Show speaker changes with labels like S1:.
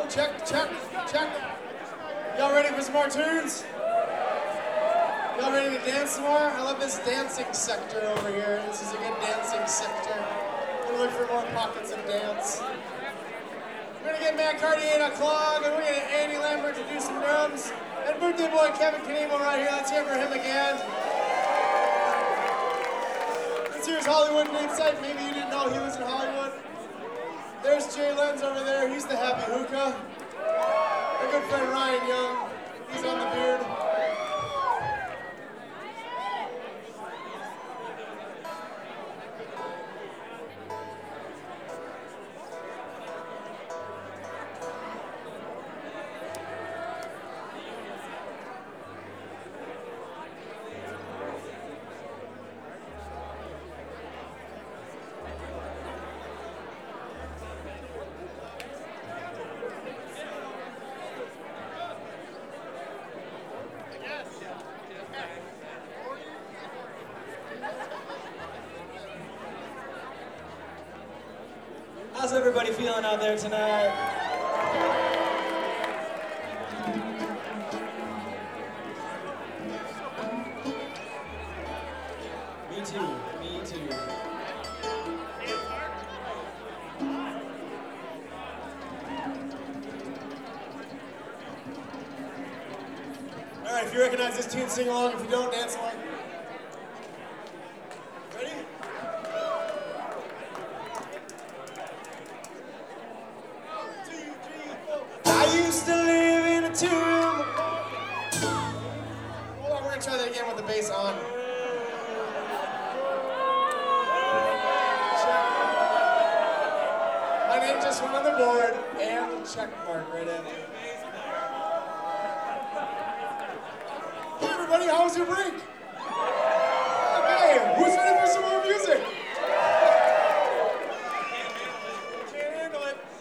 S1: Check, check, check. Y'all ready for some more tunes? Y'all ready to dance some more? I love this dancing sector over here. This is a good dancing sector. I'm gonna look for more pockets of dance. We're gonna get Matt Carty 8 o'clock, and we're gonna get Andy Lambert to do some drums. And birthday boy Kevin Knebel right here. Let's hear for him again. This here's Hollywood Stateside. Maybe you didn't know he was in Hollywood. There's Jay Lenz over there. He's the happy hookah. Our good friend Ryan Young. He's on the beard.
S2: How's everybody feeling out there tonight? Me too, me too.
S1: All right, if you recognize this tune, sing along. If you don't, dance along. Ready? I used to live in a two-room apartment. Hold on, we're gonna try that again with the bass on. My name just went on the board, and check mark right in. Hey everybody, how was your break?